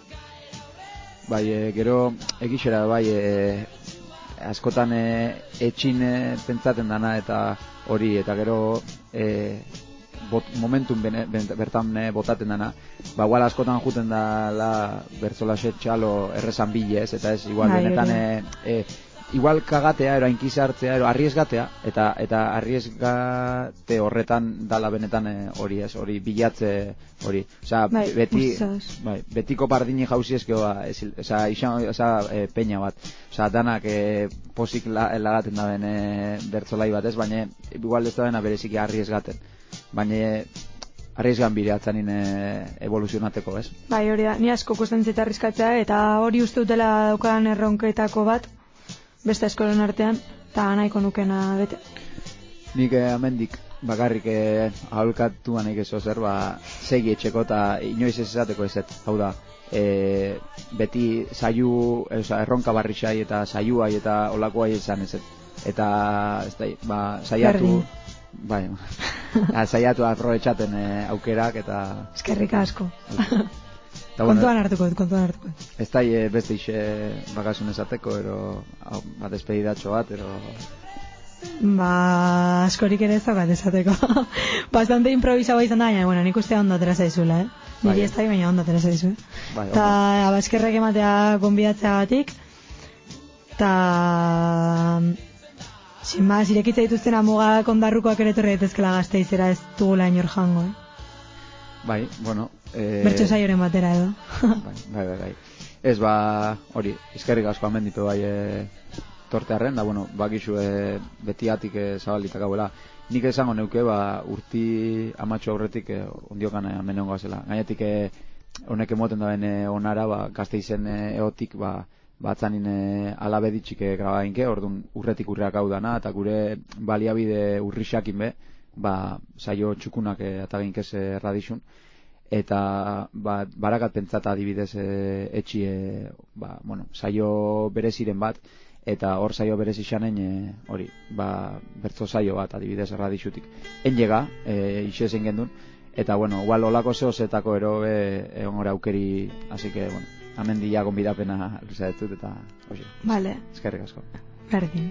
Bai, e, gero egixera, bai, e, askotan e, etxin e, pentsaten dana eta hori, eta gero e, bot, momentum bene, bertan e, botaten dana, ba, igual askotan juten da la bertzola txalo errezan bilez, eta ez, igual bai, benetan e, e, igual kagatea, ero ainkizartzea, ero arriesgatea, eta eta arriesgate horretan dala benetan e, hori ez, hori bilatze hori. Osea, bai, beti, usaz. bai, betiko bardini jauzi ezkeo, ba, osea, izan, osea, e, peña bat. Osea, danak e, posik la, lagaten da ben e, bertzolai bat ez, baina igual ez da bena bereziki arriesgaten. Baina arriesgan bireatzen e, evoluzionateko, ez? Bai, hori da, ni asko kosten zait arriskatzea, eta hori uste dutela daukan erronketako bat, beste eskolen artean, eta nahiko nukena bete. Nik eh, amendik bakarrik eh, aholkatuan egizo zer, ba, segi etxeko eta inoiz ez esateko ezet, hau da, e, beti saiu, oza, erronka barrixai eta saiuai eta olakoai izan ezet. Eta, ez da, ba, saiatu, bai, ja, saiatu aprobetxaten e, aukerak eta... Eskerrik asko. Ta, bueno, kontuan hartuko, kontuan hartuko. Ez da, e, beste ixe bakasun esateko, ero, hau, ba, despedidatxo bat, ero... Ba, askorik ere ez daukat esateko. Bastante improvisaba izan da, baina, bueno, nik uste ondo atera zaizula, eh? Niri ez da, baina ondo atera zaizu, eh? Bai, eta, abaskerrak ematea gonbidatzea batik, eta... Sin más, irekitza dituzten amugak ondarrukoak ere torre daitezkela Gasteizera, ez dugula inor jango, eh? Bai, bueno... Eh... Bertso saioren batera edo. bai, bai, bai, bai. Ez, ba, hori, eskerrik asko amenditu bai e, tortearren, da, bueno, bakizu e, betiatik e, zabalitak hauela. Nik esango neuke, ba, urti amatxo aurretik e, ondiokan e, ameneongo zela. Gainetik e, honek emoten daben e, onara, ba, Gasteizen e, eotik, ba, batzanin e, alabeditxik e, grabainke, orduan urretik urreak hau dana, eta gure baliabide urrixakin be, ba, saio txukunak e, atagainkez erradixun. Eta ba, barakat pentsata adibidez e, etxi e, ba, bueno, saio bereziren bat, eta hor saio berezi xanen e, hori, ba, bertzo saio bat adibidez erradixutik. En llega, e, ixezen gendun, eta bueno, igual olako zehozetako ero e, egon gora aukeri, así que, bueno, hemen dia gonbidapena luzaetut eta, oxe, vale. Eskerrik asko. Berdin.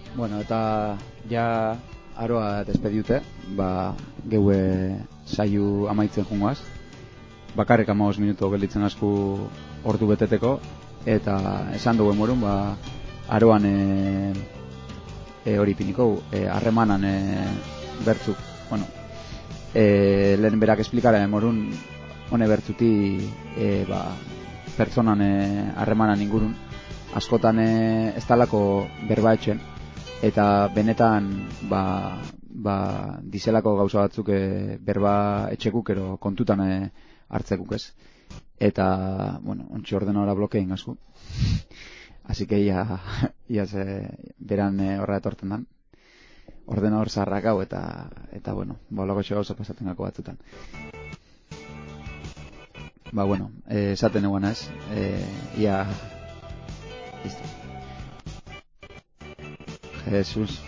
Bueno, eta ja aroa despediute, ba, geue saiu amaitzen jungoaz. Bakarrik hamabost minutu gelditzen asku ordu beteteko, eta esan dugu morun, ba, aroan e, e, hori piniko, harremanan e, bertzu. Bueno, e, lehen berak esplikara morun, hone bertzuti e, ba, pertsonan harremanan ingurun, askotan e, ez talako berba etxen, eta benetan ba, ba, dizelako gauza batzuk e, berba etxekuk ero kontutan e, hartzekuk ez. Eta, bueno, ontsi ordenadora blokein asku. Así que ia, ia ze, beran e, horra etorten dan. Ordenador zaharrak hau eta, eta bueno, bolako txe gauza pasatzen gako batzutan. Ba, bueno, eh, esaten eguan ez, eh, ia... Listo. Jesus.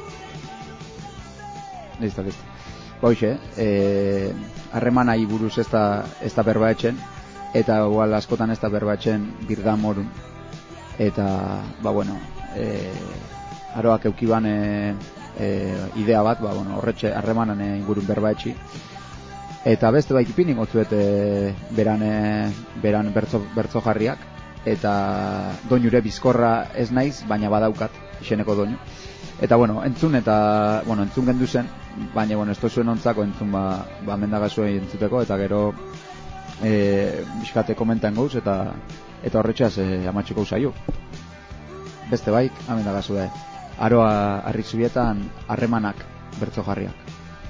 Listo, listo. Boixe, eh, harremanai buruz ez da, ez da berba etxen, eta igual askotan ez da berba etxen birda morun. Eta, ba, bueno, eh, aroak eukiban eh, eh, idea bat, ba, bueno, horretxe harremanan eh, ingurun berba etxi. Eta beste baik ipini gotzuet e, beran, e, beran bertzo, bertzo jarriak, eta doinure bizkorra ez naiz, baina badaukat, izeneko doinu. Eta bueno, entzun eta, bueno, entzun gendu zen, baina bueno, ez tozuen ontzako entzun ba, ba mendagazue entzuteko, eta gero e, biskate komentan gauz, eta eta horretxeaz e, amatxeko zaio. Beste baik, amendagazue, aroa harri zubietan harremanak bertzo jarriak.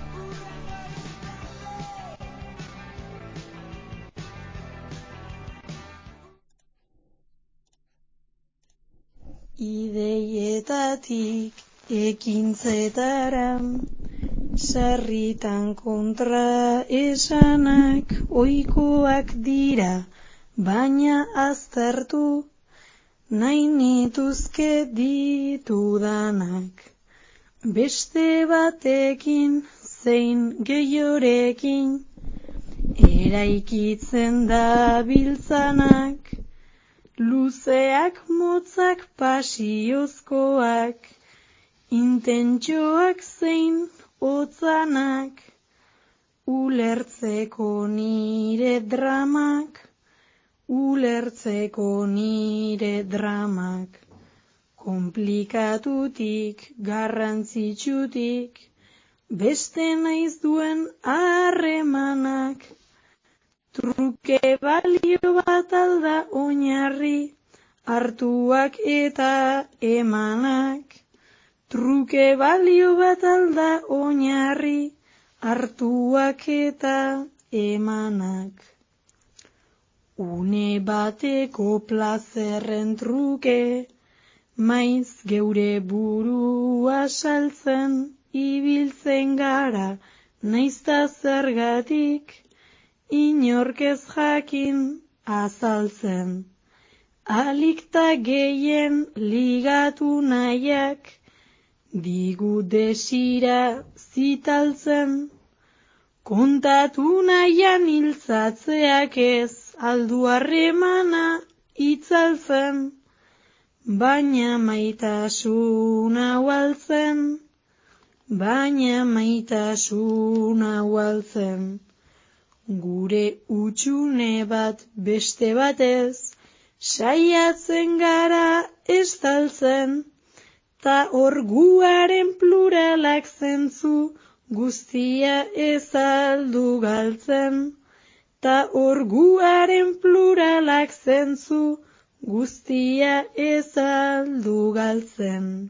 Ideietatik ekintzetara, sarritan kontra esanak ohikoak dira, baina aztertu nahi nituzke ditudanak. Beste batekin zein gehiorekin eraikitzen da biltzanak. Luzeak, motzak, pasiozkoak, intentxoak zein otzanak, ulertzeko nire dramak, ulertzeko nire dramak, komplikatutik, garrantzitsutik, beste naiz duen harremanak. Truke balio bat alda oinarri, hartuak eta emanak. Truke balio bat alda oinarri, hartuak eta emanak. Une bateko plazerren truke, maiz geure burua saltzen, ibiltzen gara, naizta zergatik, inork ez jakin azaltzen. Alikta gehien ligatu nahiak, digu desira zitaltzen. Kontatu nahian hiltzatzeak ez aldu harremana itzaltzen. Baina maitasuna ualtzen, baina maitasuna ualtzen. Gure utxune bat beste batez, saiatzen gara estaltzen, ta orguaren pluralak zentzu guztia ez aldu galtzen, ta orguaren pluralak zentzu guztia ez aldu galtzen.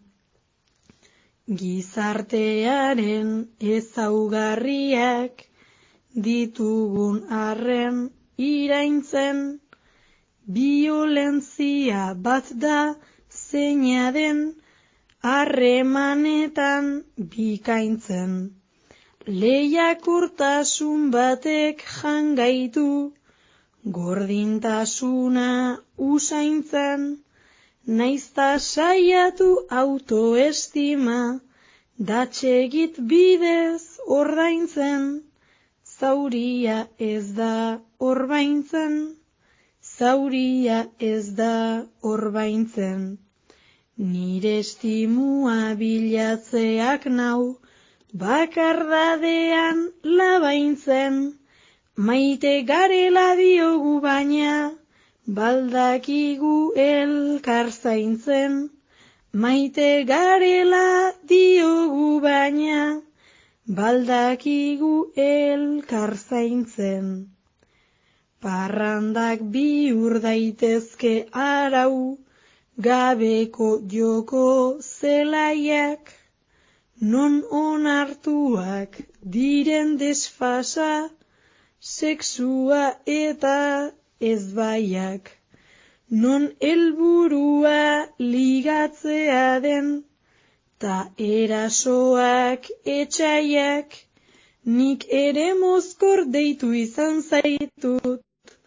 Gizartearen ezaugarriak ditugun arren iraintzen, biolentzia bat da zeina den harremanetan bikaintzen. Lehiakortasun batek jangaitu, gordintasuna usaintzen, naizta saiatu autoestima, datsegit bidez ordaintzen. Zauria ez da orbaintzen, zauria ez da orbaintzen. Nire estimua bilatzeak nau, bakardadean labaintzen, maite garela diogu baina, baldakigu elkar zaintzen. Maite garela diogu baina, baldakigu elkar zaintzen. Parrandak bihur daitezke arau, gabeko joko zelaiak, non onartuak diren desfasa, sexua eta ezbaiak. Non helburua ligatzea den, ta erasoak etxaiak, nik ere mozkor deitu izan zaitut,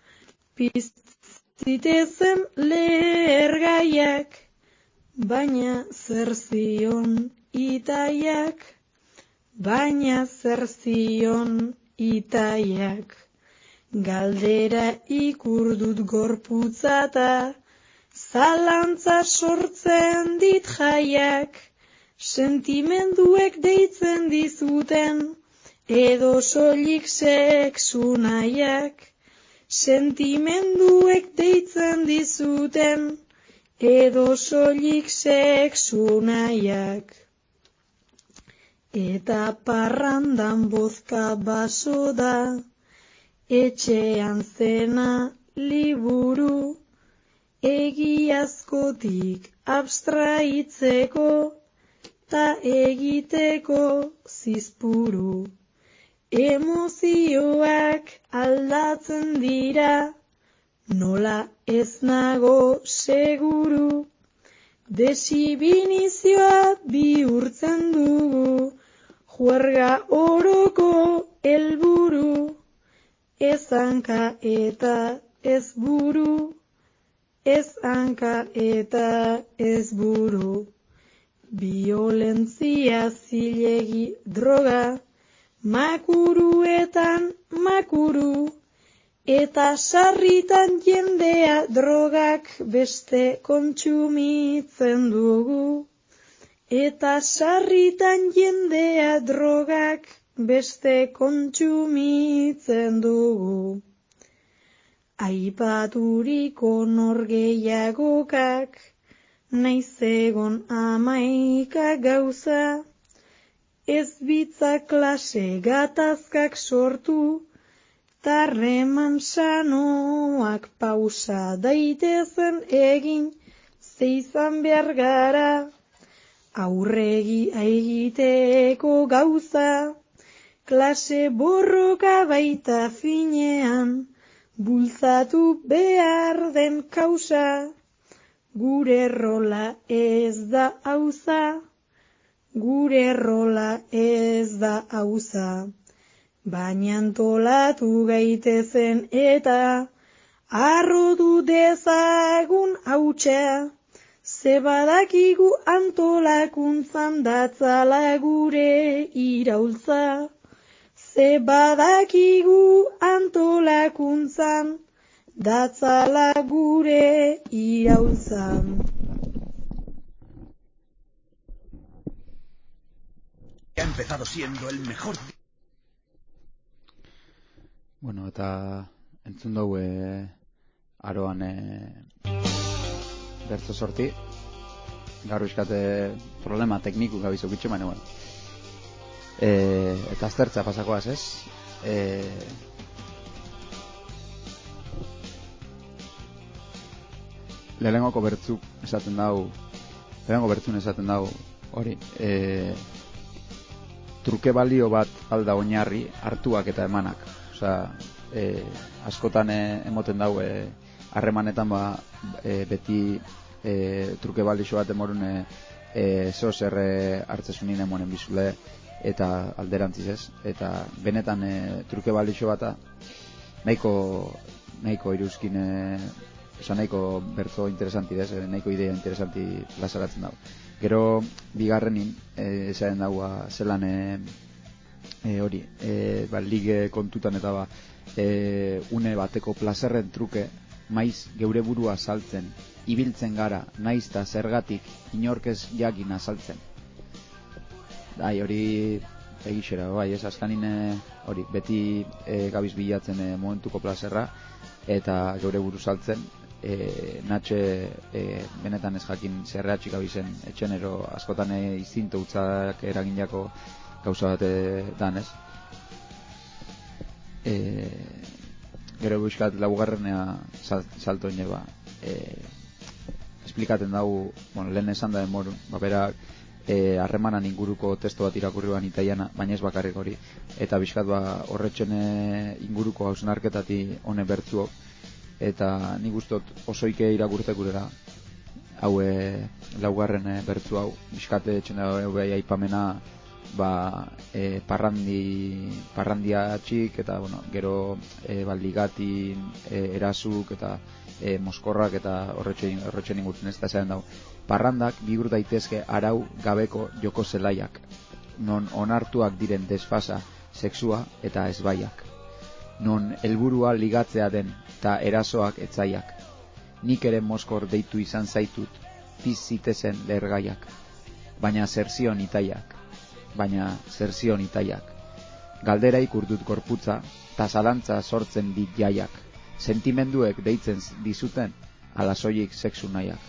piztitezen lehergaiak, baina zer zion itaiak, baina zer zion itaiak. Galdera ikurdut gorputzata, zalantza sortzen dit jaiak, sentimenduek deitzen dizuten, edo soilik sexu nahiak. Sentimenduek deitzen dizuten, edo soilik sexu nahiak. Eta parrandan bozka baso da, etxean zena liburu, egiazkotik abstraitzeko, ta egiteko zizpuru. Emozioak aldatzen dira, nola ez nago seguru, desibinizioa bihurtzen dugu, juerga oroko helburu. Ez hanka eta ez buru, ez hanka eta ez buru. Biolentzia zilegi droga, makuruetan makuru, eta sarritan jendea drogak beste kontsumitzen dugu. Eta sarritan jendea drogak beste kontsumitzen dugu. Aipaturiko norgeiagokak, naiz egon amaika gauza, ez bitza klase gatazkak sortu, tarreman sanoak pausa daitezen egin, zeizan behar gara, aurregi egiteko gauza, klase borroka baita finean, bultzatu behar den kausa, gure rola ez da auza, gure rola ez da auza. Baina antolatu gaitezen eta, arrodu dezagun hautsa, ze badakigu antolakuntzan datzala gure iraultza. Ze badakigu antolakuntzan datzala gure iraultza. Ha empezado siendo el mejor. Bueno, eta entzun dugu e, aroan e, bertzo sorti. Gaur euskate problema tekniku gabizu bitxo, baina bueno. E, eta aztertza pasakoaz, ez? E, Lehengoko bertzuk esaten dau, lehengo bertzun esaten dau hori, e, truke balio bat alda oinarri hartuak eta emanak. Osea, e, askotan e, emoten dau harremanetan e, ba, e, beti e, truke balixo bat emorun e, e, zeo zer hartzesunin emonen bizule eta alderantziz, ez? Eta benetan e, truke balixo bata nahiko nahiko iruzkin e, oza, nahiko bertzo interesanti ez, nahiko idea interesanti plazaratzen dago. Gero bigarrenin e, esaten dagoa zelan e, e, hori e, ba, lige kontutan eta ba, e, une bateko plazerren truke maiz geure burua saltzen, ibiltzen gara, naizta zergatik inorkez jakin azaltzen. Dai, hori egixera, bai, ez azkanin hori, beti e, gabiz bilatzen e, momentuko plazerra, eta geure buru saltzen, e, natxe e, benetan ez jakin zerreatxik gabizen etxenero askotan e, izinto utzak eraginako gauza bat dan, ez? E, gero buskat laugarrenea salto ine ba e, esplikaten dago, bueno, lehen esan da demorun, ba, berak harremanan e, inguruko testo bat irakurri ban itaiana, baina ez bakarrik hori, eta bizkat ba horretxen inguruko hausnarketati hone bertzuok, eta nik gustot osoike irakurtek gurera hau e, laugarren e, bertzu hau, bizkat etxen da behai aipamena ba, e, parrandi parrandia txik, eta bueno, gero e, baldigatin e, erasuk eta e, moskorrak eta horretxen, horretxen ingurtzen ez da zelan dago. Parrandak bigur daitezke arau gabeko joko zelaiak, non onartuak diren desfasa, sexua eta ezbaiak, non helburua ligatzea den eta erasoak etzaiak. Nik ere moskor deitu izan zaitut, piz zitezen lergaiak, baina zerzion itaiak, baina zerzion itaiak. Galdera ikurdut gorputza, ta zalantza sortzen dit jaiak, sentimenduek deitzen dizuten, ala soilik sexu nahiak.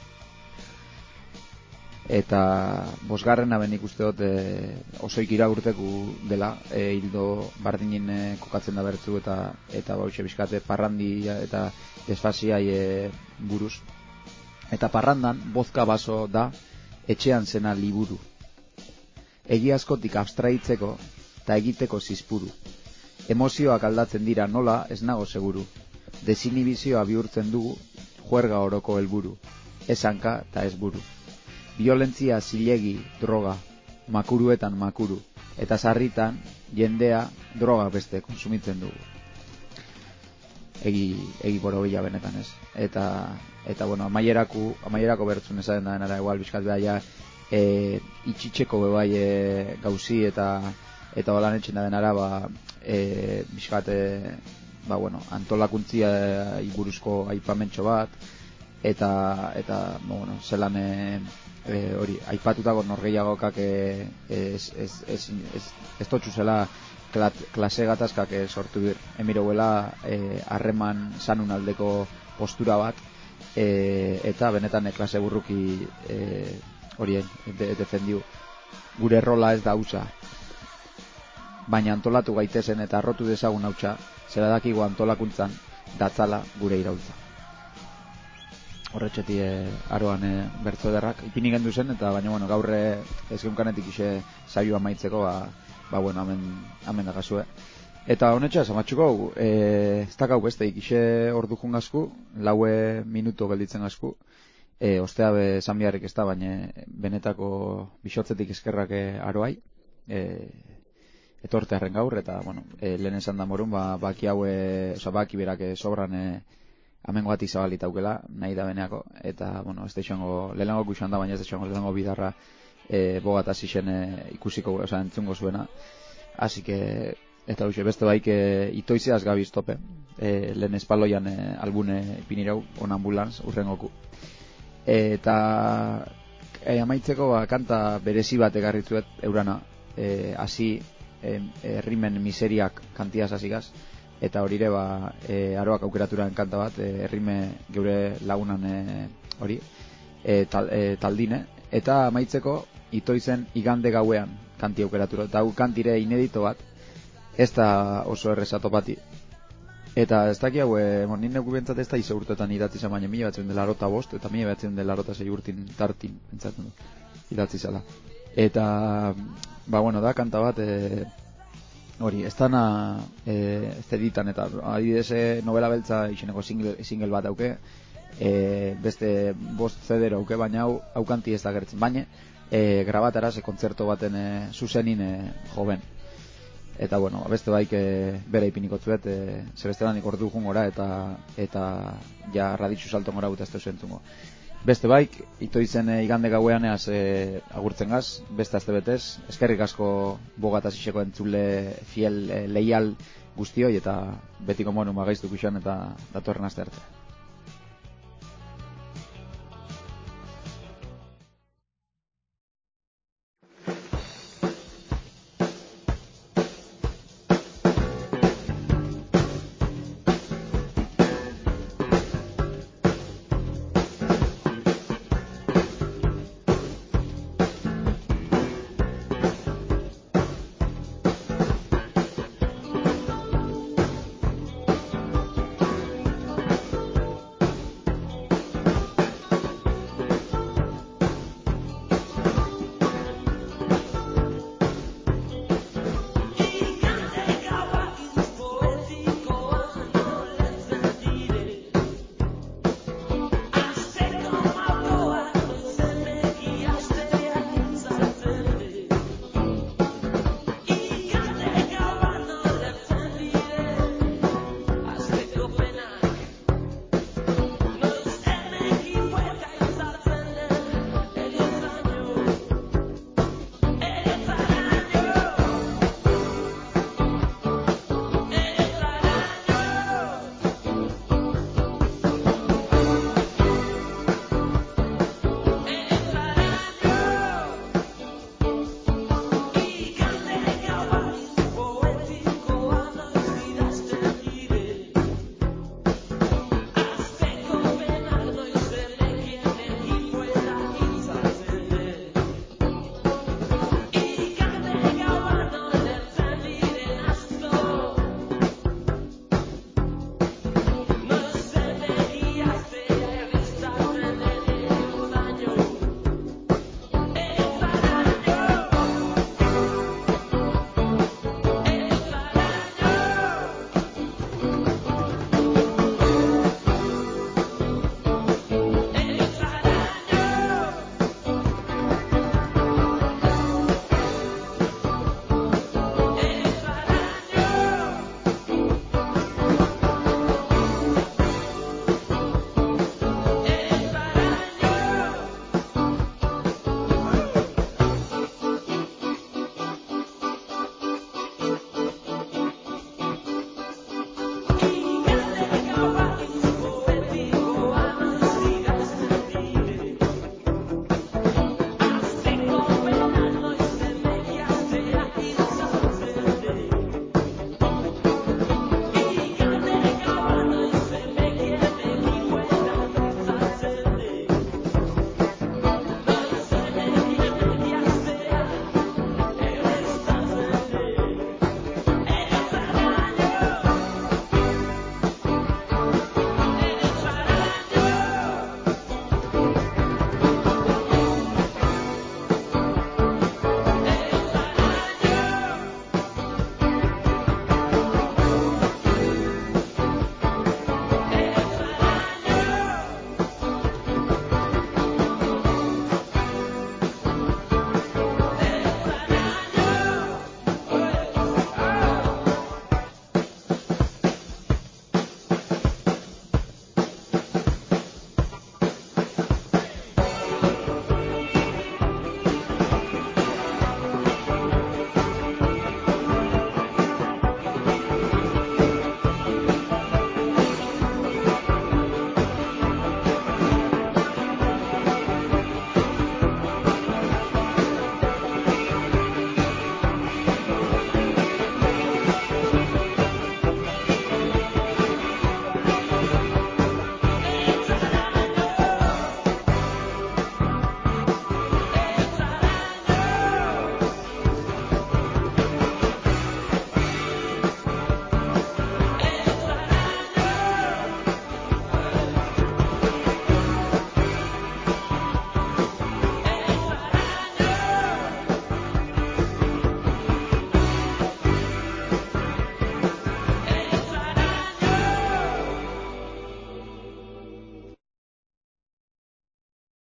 Eta bosgarren abenik uste dut e, osoik iragurteku dela, e, hildo bardinin e, kokatzen da bertzu eta eta bauxe bizkate parrandi eta desfasiai e, buruz. Eta parrandan bozka baso da etxean zena liburu. Egiazkotik abstraitzeko eta egiteko zizpuru. Emozioak aldatzen dira nola ez nago seguru. Desinibizioa bihurtzen dugu juerga oroko helburu. Ez hanka eta ez buru. Violentzia zilegi droga, makuruetan makuru, eta sarritan jendea droga beste konsumitzen dugu. Egi, egi borobila benetan ez. Eta, eta bueno, amaierako, amaierako bertzun esaten da denara, igual bizkat behaia e, itxitxeko bebai e, gauzi eta eta holan etxen da denara, ba, e, bizkat e, ba, bueno, antolakuntzia e, buruzko aipamentxo bat, eta, eta bueno, zelan e, E, hori, aipatutako norgehiagokak e, ez, ez, ez, ez, ez totxu zela klat, klase gatazkak e, sortu bir emiroguela harreman e, sanun aldeko postura bat e, eta benetan e, klase burruki e, horien de, defendiu gure rola ez da hutsa, baina antolatu gaitezen eta arrotu dezagun hautsa, zera dakigu antolakuntzan datzala gure iraultza. Horretxeti e, aroan e, bertzo derrak ipini gendu zen, eta baina bueno, gaur ez geunkanetik ise saioa maitzeko, ba, ba bueno, amen, amen dagazue. Eta honetxa, zamatxuko, e, ez dakau beste, ikise ordu jungazku, laue minuto gelditzen gazku, e, ostea be zanbiarrik ez da, baina benetako bisotzetik eskerrak e, aroai, e, etortearen gaur, eta bueno, e, lehen esan da morun, ba, baki haue, oza, baki berak e, sobran e, amengo bat izabalit aukela, nahi da beneako, eta, bueno, ez da izango, lehenengo kuxan da, baina ez da izango lehenengo bidarra e, bogat azixen e, ikusiko, oza, entzungo zuena. Asi que, eta duxe, beste baik e, itoizeaz gabiz tope, e, lehen espaloian e, albune ipinirau, on ambulantz, urrengoku. E, eta e, amaitzeko, ba, kanta berezi bat egarritzuet eurana, e, hasi, e, errimen miseriak kantiaz hasigaz, eta horire ba, e, aroak aukeraturan kanta bat, e, errime geure lagunan e, hori, e, tal, e, taldine, eta amaitzeko itoizen igande gauean kanti aukeratura, eta hau kantire inedito bat, ez da oso errezatu pati, eta ez daki hau, e, bon, nire gubentzat ez da izo urtetan idatzi zen, baina mila batzen dela arota bost, eta mila batzen dela arota zei urtin tartin, entzaten du, idatzi zela. Eta, ba, bueno, da kanta bat, e, hori, ez dana e, ez editan, eta adibidez novela beltza izeneko single, single bat auke, e, beste bost zeder auke, baina hau aukanti ez da gertzen, baina e, grabatara ze kontzerto baten e, zuzenin e, joven. Eta bueno, beste baik e, bere ipiniko zuet, e, zebestelan ikordu jungora, eta eta ja raditzu salton gora guta ez da zuentzungo. Beste baik, itoizen e, igande gauean eaz e, agurtzen gaz, beste azte betez, eskerrik asko bogataz iseko entzule fiel e, leial guztioi, eta betiko monu magaiztuk usan eta datorren azte arte.